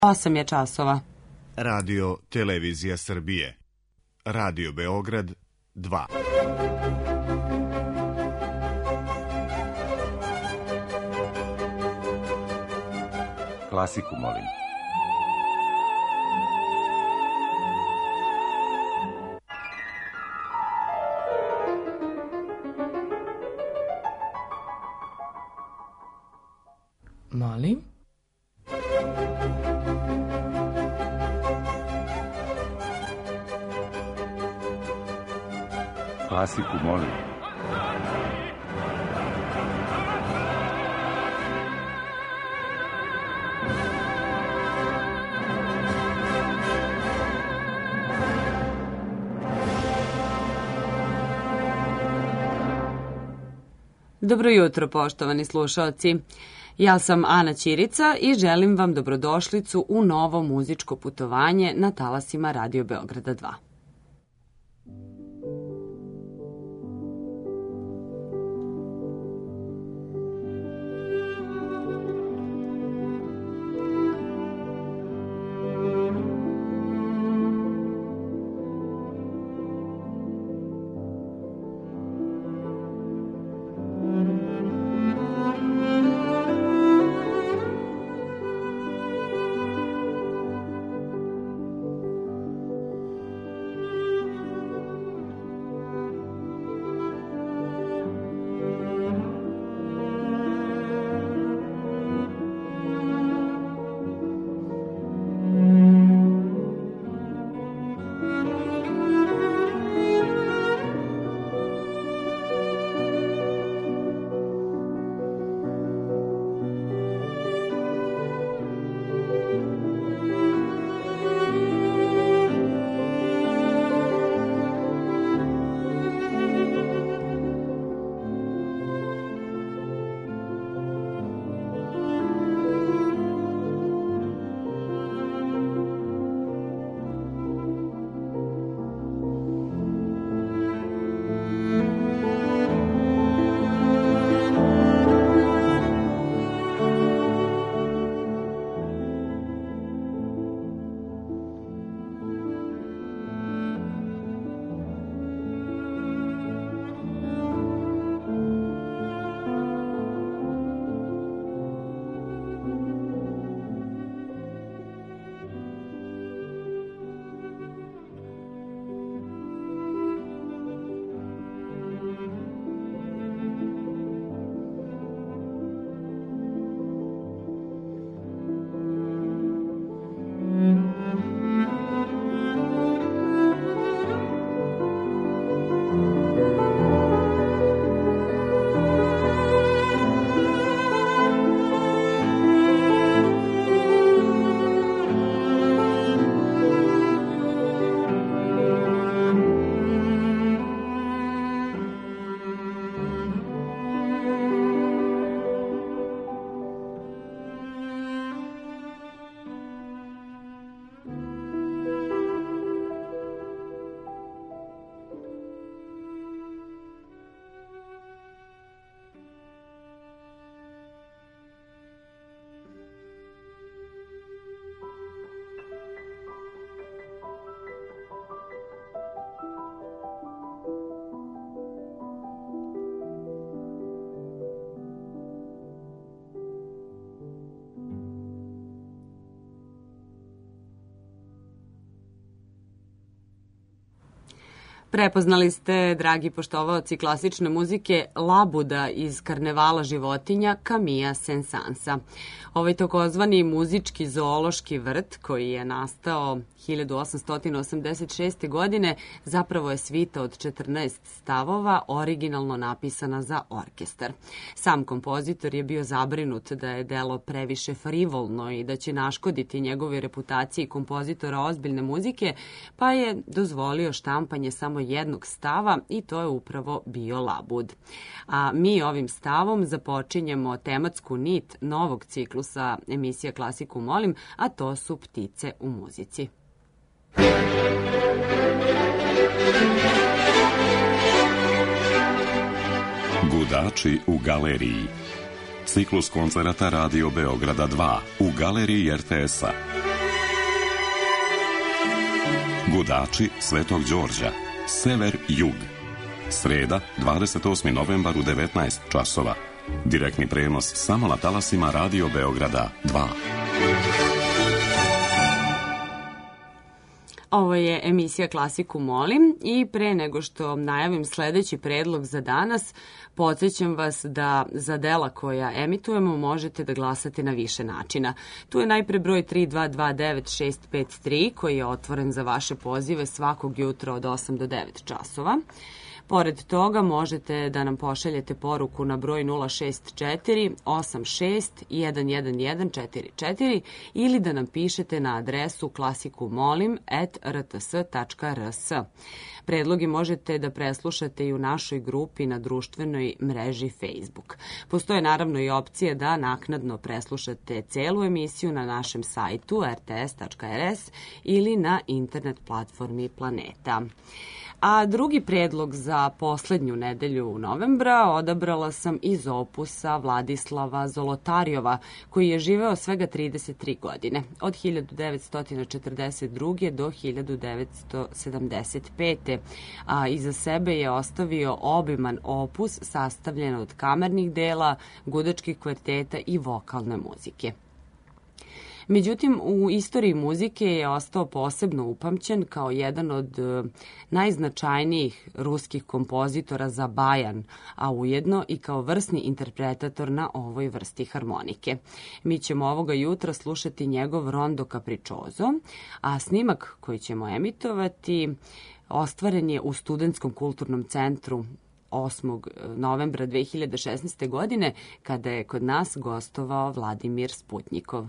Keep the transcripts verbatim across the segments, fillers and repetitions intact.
osam je časova. Radio Televizija Srbije. Radio Beograd dva. Klasiku molim. Molim. Klasiku molim. Dobro jutro, poštovani slušaoci. Ja sam Ana Ćirica i želim vam dobrodošlicu u novo muzičko putovanje na talasima Radio Beograda dva. Prepoznali ste, dragi poštovaoci klasične muzike, labuda iz Karnevala životinja Camilla Saint-Sansa. Ovaj takozvani muzički zoološki vrt koji je nastao hiljadu osamsto osamdeset šeste. godine zapravo je svita od četrnaest stavova originalno napisana za orkestar. Sam kompozitor je bio zabrinut da je delo previše frivolno i da će naškoditi njegove reputaciji kompozitora ozbiljne muzike, pa je dozvolio štampanje samo jednog stava i to je upravo bio labud. A mi ovim stavom započinjemo tematsku nit novog ciklusa emisija Klasiku molim, a to su ptice u muzici. Gudači u galeriji. Ciklus koncerata Radio Beograda dva u galeriji er te es-a. Gudači Svetog Đorđa, sever-jug. Sreda, dvadeset osmi novembar u devetnaest časova. Direktni prenos samo na talasima Radio Beograda dva. Ovo je emisija Klasiku molim i pre nego što najavim sledeći predlog za danas, podsjećam vas da za dela koja emitujemo možete da glasate na više načina. Tu je najpre broj tri dva dva devet šest pet tri koji je otvoren za vaše pozive svakog jutra od osam do devet časova. Pored toga možete da nam pošaljete poruku na broj nula šest četiri osam šest jedan jedan jedan četiri četiri ili da nam pišete na adresu klasikumolim at r t s tačka r s. Predlogi možete da preslušate i u našoj grupi na društvenoj mreži Facebook. Postoje naravno i opcije da naknadno preslušate celu emisiju na našem sajtu r t s tačka r s ili na internet platformi Planeta. A drugi predlog za poslednju nedelju novembra odabrala sam iz opusa Vladislava Zolotarijova, koji je živeo svega trideset tri godine, od hiljadu devetsto četrdeset druge do hiljadu devetsto sedamdeset pete. A iza sebe je ostavio obiman opus sastavljen od kamernih dela, gudačkih kvarteta i vokalne muzike. Međutim, u istoriji muzike je ostao posebno upamćen kao jedan od najznačajnijih ruskih kompozitora za bajan, a ujedno i kao vrsni interpretator na ovoj vrsti harmonike. Mi ćemo ovoga jutra slušati njegov Rondo Capriccioso, a snimak koji ćemo emitovati ostvaren je u Studentskom kulturnom centru osmog novembra dve hiljade šesnaeste. godine, kada je kod nas gostovao Vladimir Sputnjikov.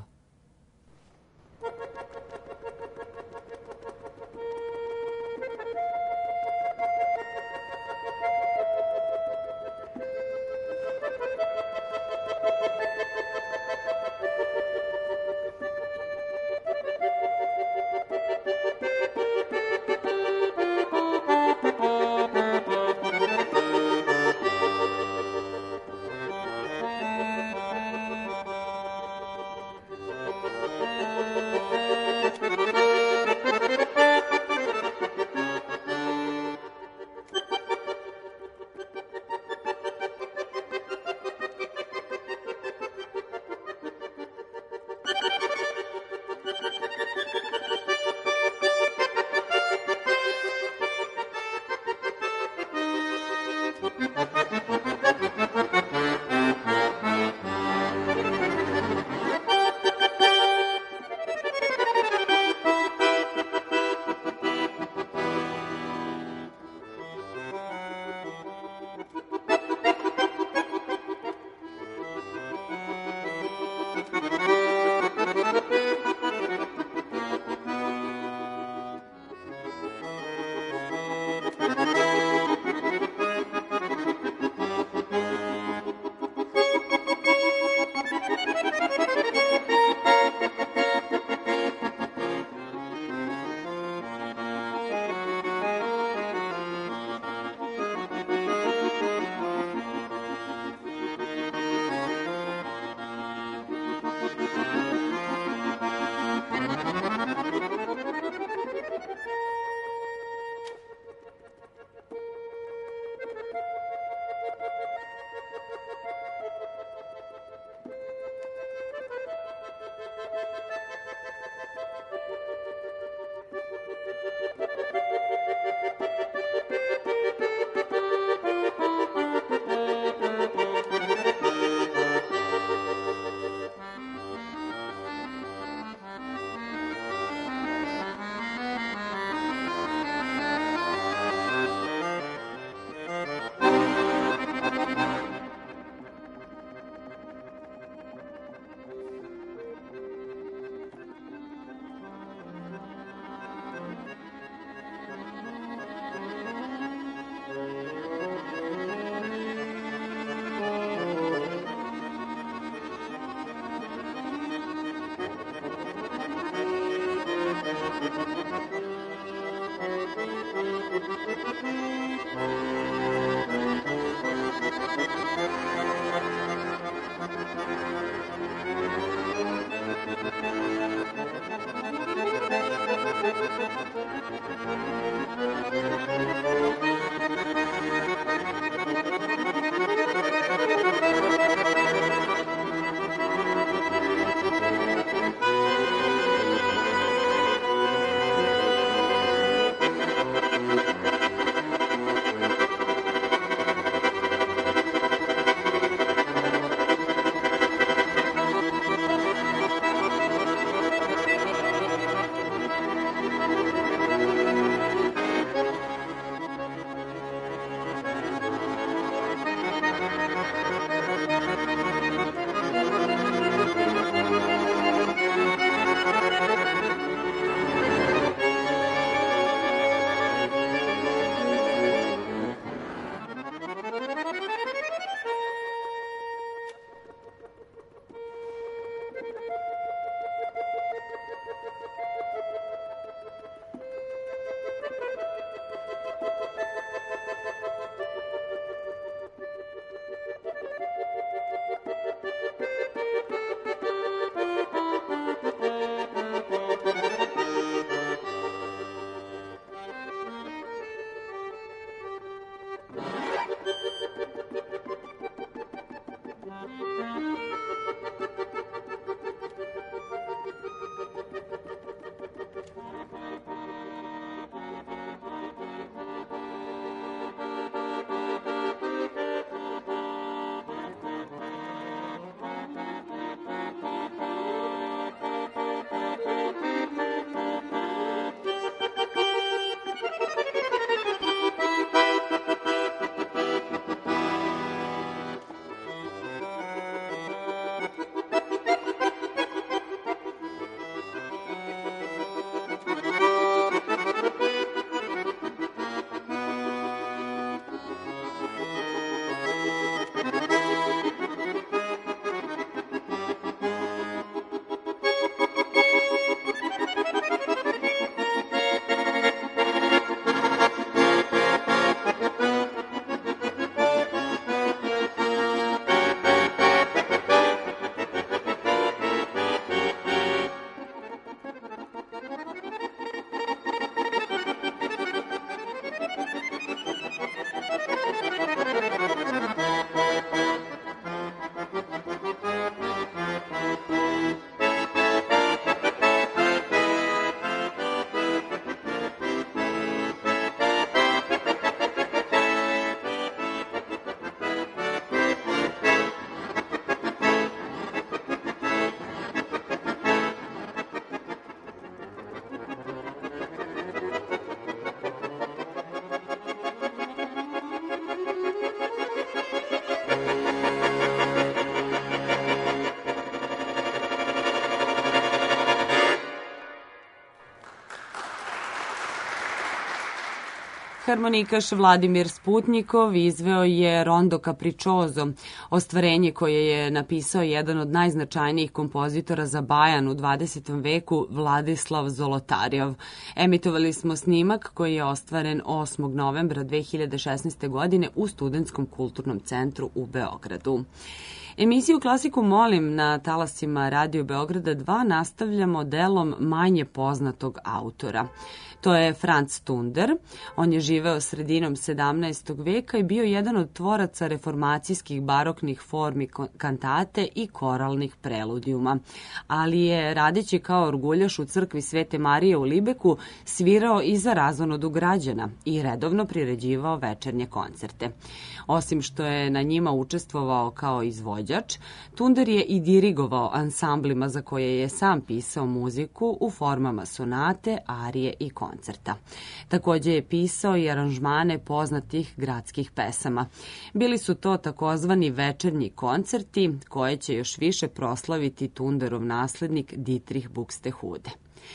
Harmonikaš Vladimir Sputnikov izveo je Rondo Capriccioso, ostvarenje koje je napisao jedan od najznačajnijih kompozitora za bajan u dvadesetom veku, Vladislav Zolotarjov. Emitovali smo snimak koji je ostvaren osmog novembra dve hiljade šesnaeste. godine u Studentskom kulturnom centru u Beogradu. Emisiju Klasiku molim na talasima Radio Beograda dva nastavljamo delom manje poznatog autora. To je Franz Tunder. On je živeo sredinom sedamnaestog. veka i bio jedan od tvoraca reformacijskih baroknih formi kantate i koralnih preludijuma. Ali je, radeći kao orguljaš u crkvi Svete Marije u Libeku, svirao i za razonodu građana i redovno priređivao večernje koncerte. Osim što je na njima učestvovao kao izvođač, Tunder je i dirigovao ansamblima za koje je sam pisao muziku u formama sonate, arije i koncerta. Takođe je pisao i aranžmane poznatih gradskih pesama. Bili su to takozvani večernji koncerti koje će još više proslaviti Tunderov naslednik Dietrich Buxtehude.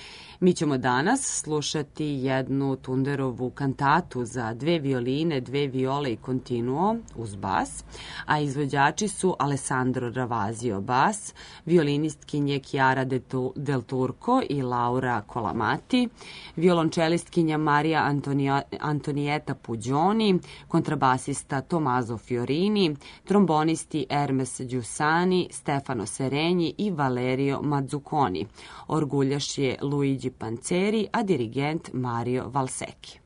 Mi ćemo danas slušati jednu Tunderovu kantatu za dve violine, dve viole i continuo uz bas, a izvođači su Alessandro Ravazio bas, violinistkinje Chiara del Turco i Laura Colamati, violončelistkinja Maria Antonia, Antonieta Pugioni, kontrabasista Tommaso Fiorini, trombonisti Hermes Giussani, Stefano Seregni i Valerio Mazzuconi. Orguljaš je Luigi Luigi Panceri, a dirigent Mario Valsecchi.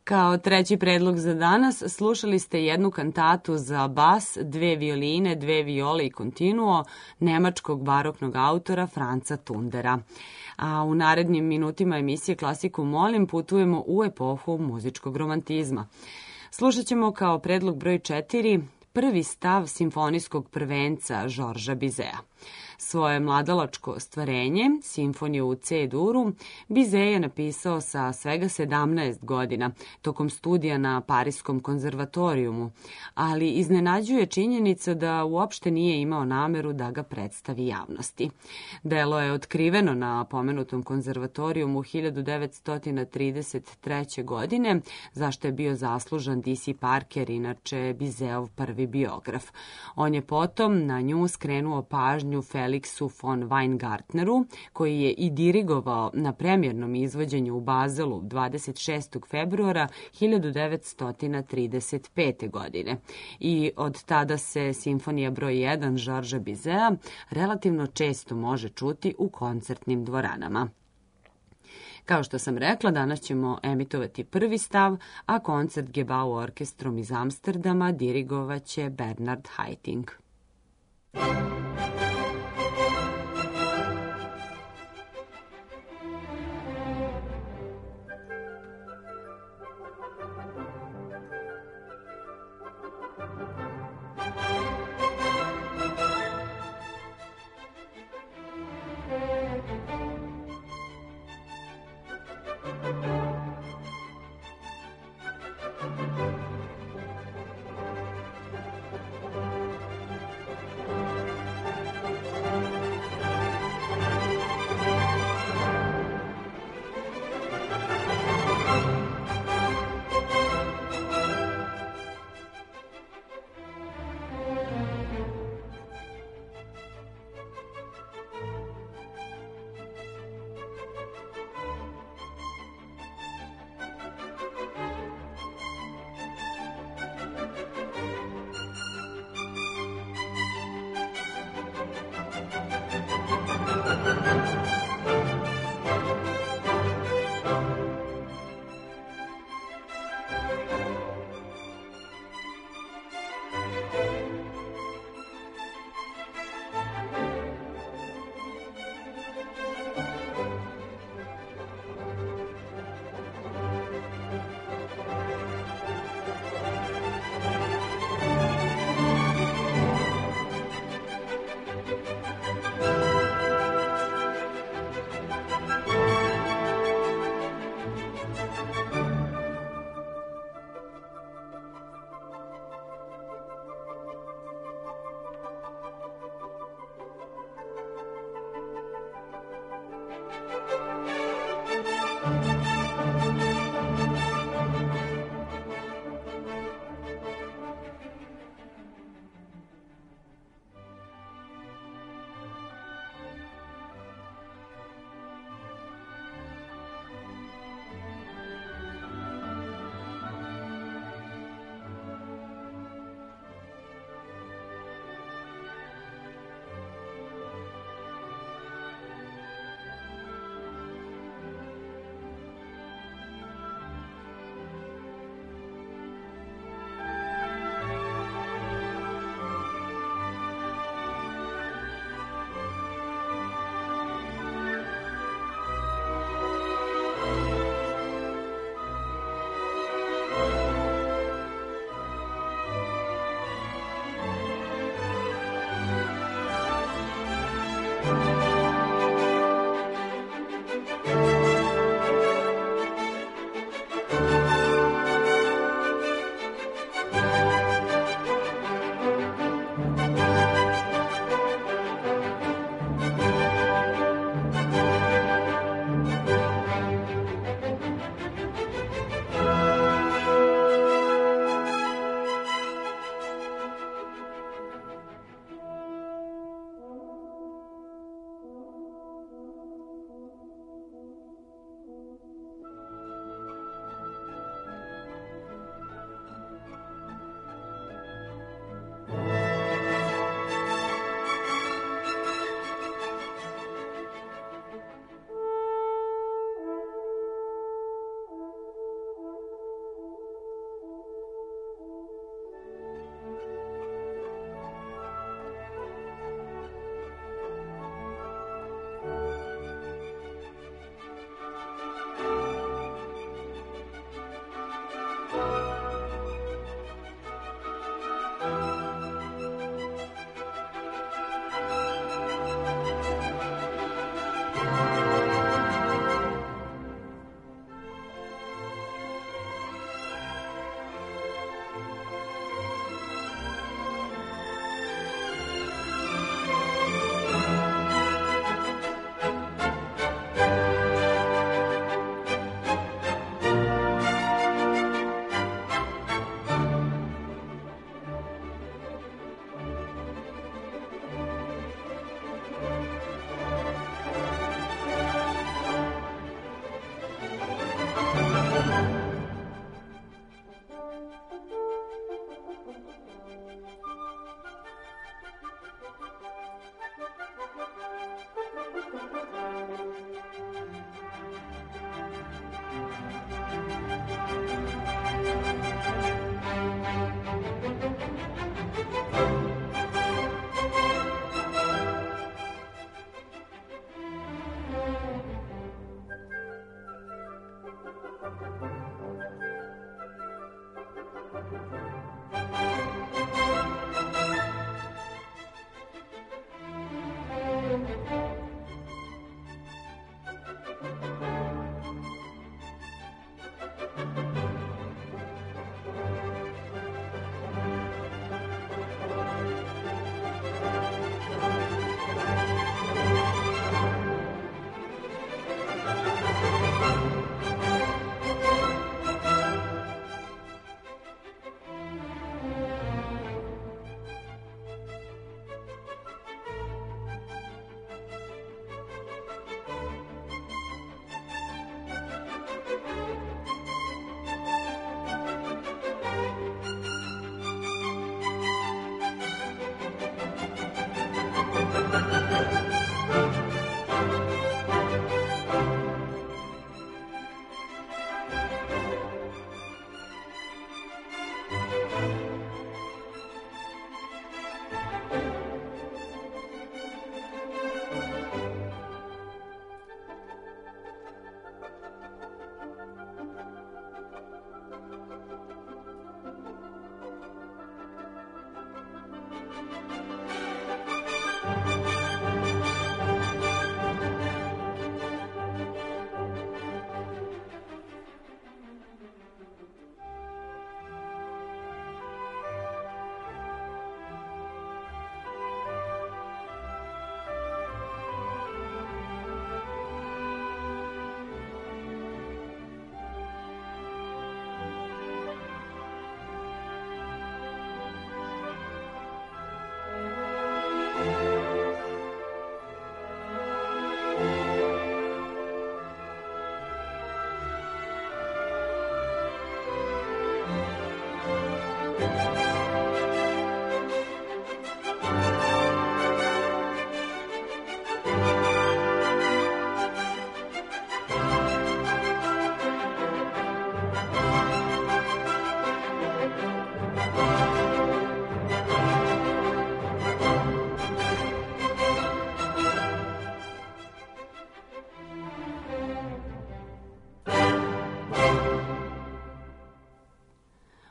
Kao treći predlog za danas slušali ste jednu kantatu za bas, dve violine, dve viole i kontinuo nemačkog baroknog autora Franca Tundera. A u narednim minutima emisije Klasiku molim putujemo u epohu muzičkog romantizma. Slušat ćemo kao predlog broj četiri prvi stav simfonijskog prvenca Žorža Bizea. Svoje mladalačko stvarenje, simfoniju u C-duru, Bizet je napisao sa svega sedamnaest godina, tokom studija na Pariskom konzervatorijumu, ali iznenađuje činjenica da uopšte nije imao nameru da ga predstavi javnosti. Delo je otkriveno na pomenutom konzervatorijumu hiljadu devetsto trideset treće. godine, zašto je bio zaslužan D C Parker, inače Bizetov prvi biograf. On je potom na nju skrenuo pažnju Felixu von Weingartneru, koji je i dirigovao na premijernom izvođenju u Bazelu dvadeset šestog februara hiljadu devetsto trideset pete. godine. I od tada se simfonija broj jedan Žorža Bizea relativno često može čuti u koncertnim dvoranama. Kao što sam rekla, danas ćemo emitovati prvi stav, a koncert Gebau orkestrom iz Amsterdama dirigovaće Bernard Haitink.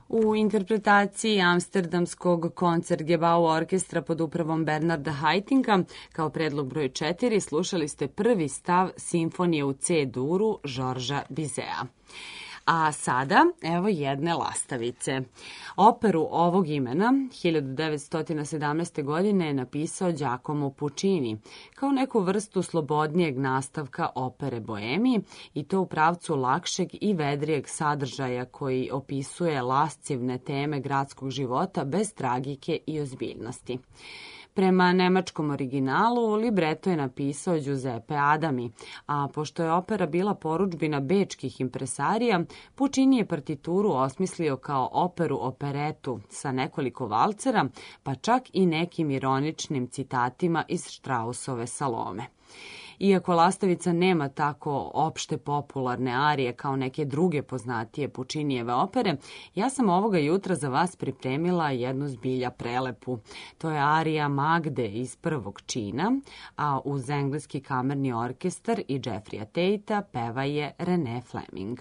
U interpretaciji amsterdamskog Concertgebouw orkestra pod upravom Bernarda Haitинga kao predlog broj četiri slušali ste prvi stav simfonije u C-duru Žorža Bizea. A sada, evo jedne lastavice. Operu ovog imena hiljadu devetsto sedamnaeste. godine je napisao Giacomo Puccini kao neku vrstu slobodnijeg nastavka opere Boemi i to u pravcu lakšeg i vedrijeg sadržaja koji opisuje lascivne teme gradskog života bez tragike i ozbiljnosti. Prema nemačkom originalu, libreto je napisao Giuseppe Adami, a pošto je opera bila porudžbina bečkih impresarija, Puccini je partituru osmislio kao operu operetu sa nekoliko valcera, pa čak i nekim ironičnim citatima iz Straussove Salome. Iako lastavica nema tako opšte popularne arije kao neke druge poznatije Puccinijeve opere, ja sam ovoga jutra za vas pripremila jednu zbilja prelepu. To je arija Magde iz prvog čina, a uz engleski kamerni orkestar i Jeffreya Tatea peva je René Fleming.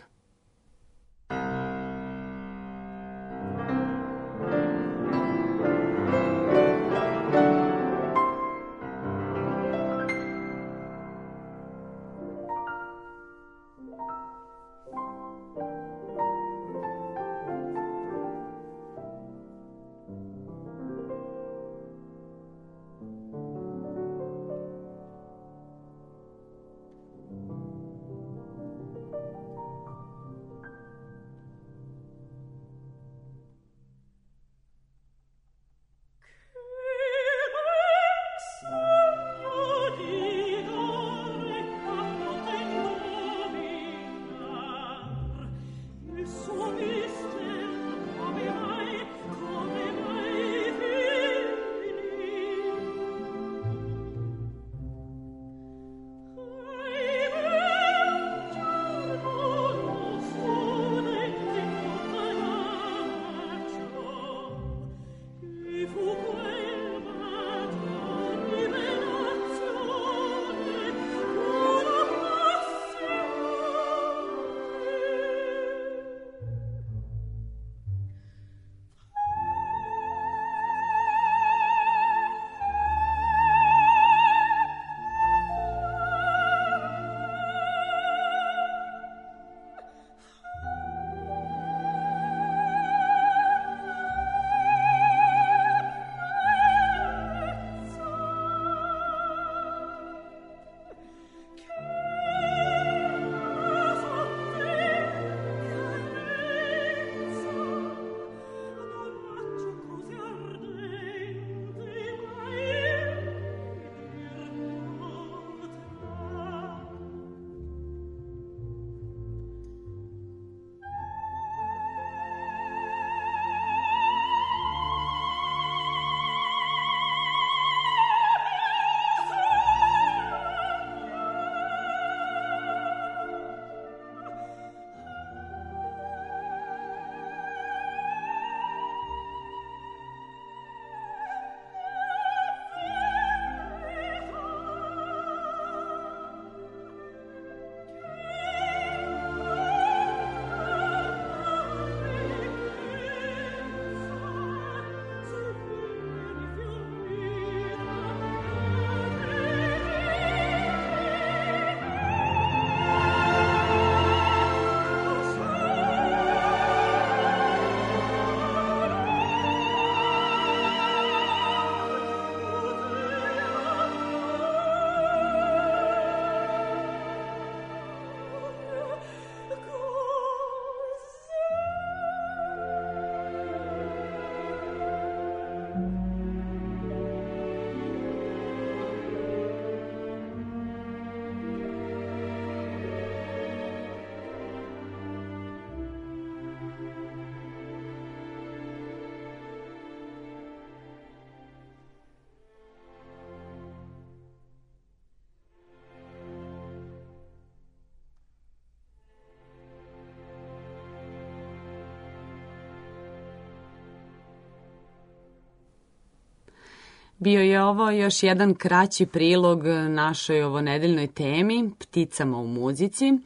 Bio je ovo još jedan kraći prilog našoj ovonedeljnoj temi, pticama u muzici.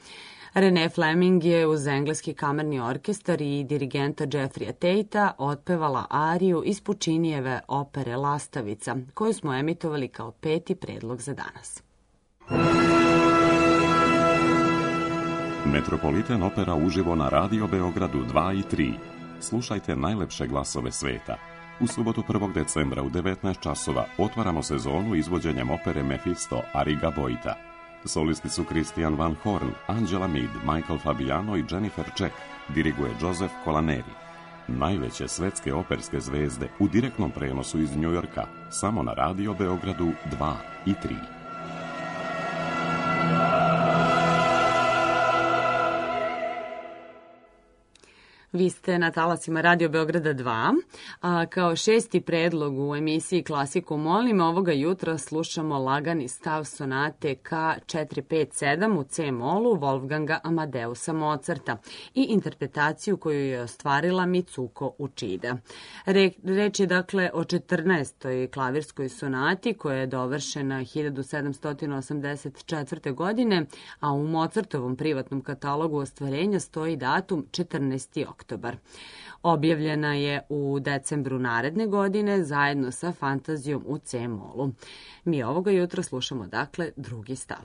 Renee Fleming je uz engleski kamerni orkestar i dirigenta Jeffreya Tatea otpevala ariju iz Pučinijeve opere Lastavica, koju smo emitovali kao peti predlog za danas. Metropolitan opera uživo na Radio Beogradu dva i tri. Slušajte najlepše glasove sveta. U subotu prvog decembra u devetnaest časova otvaramo sezonu izvođenjem opere Mephisto Arriga Boita. Solisti su Christian Van Horn, Angela Mead, Michael Fabiano i Jennifer Check. Diriguje Joseph Colaneri. Najveće svetske operske zvezde u direktnom prenosu iz Njujorka, samo na Radio Beogradu dva i tri. Vi ste na talasima Radio Beograda dva, a kao šesti predlog u emisiji Klasiku molim, ovoga jutra slušamo lagani stav sonate K četiri pet sedam u C-molu Wolfganga Amadeusa Mozarta i interpretaciju koju je ostvarila Mitsuko Uchida. Re, reč je dakle o četrnaestoj klavirskoj sonati koja je dovršena hiljadu sedamsto osamdeset četvrte. godine, a u Mozartovom privatnom katalogu ostvarenja stoji datum četrnaesti oktobar. Objavljena je u decembru naredne godine zajedno sa Fantazijom u C-molu. Mi ovoga jutra slušamo dakle drugi stav.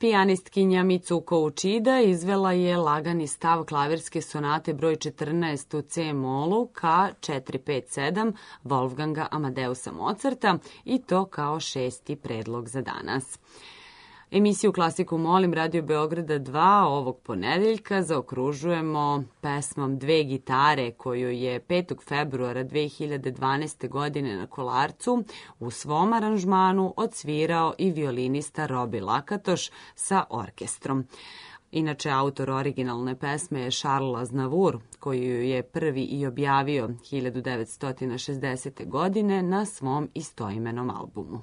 Pijanistkinja Mitsuko Uchida izvela je lagani stav klavirske sonate broj četrnaest u C-molu ka četiri pet sedam Wolfganga Amadeusa Mozarta i to kao šesti predlog za danas. Emisiju Klasiku molim Radio Beograda dva ovog ponedeljka zaokružujemo pesmom Dve gitare koju je petog februara dve hiljade dvanaeste. godine na Kolarcu u svom aranžmanu odsvirao i violinista Robi Lakatoš sa orkestrom. Inače, autor originalne pesme je Charles Aznavour, koji ju je prvi i objavio hiljadu devetsto šezdesete. godine na svom istoimenom albumu.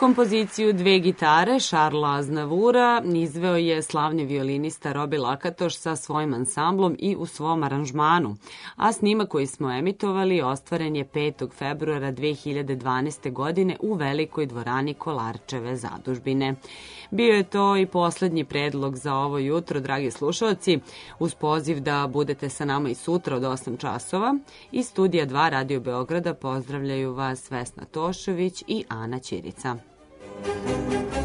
Kompoziciju Dve gitare Šarla Aznavura izveo je slavni violinista Robi Lakatoš sa svojim ansamblom i u svom aranžmanu, a snimak koji smo emitovali ostvaren je petog februara dve hiljade dvanaeste. godine u velikoj dvorani Kolarčeve zadužbine. Bio je to i poslednji predlog za ovo jutro, dragi slušalci, uz poziv da budete sa nama i sutra od osam časova. Iz studija dva Radio Beograda pozdravljaju vas Vesna Tošović i Ana Ćirica. Thank you.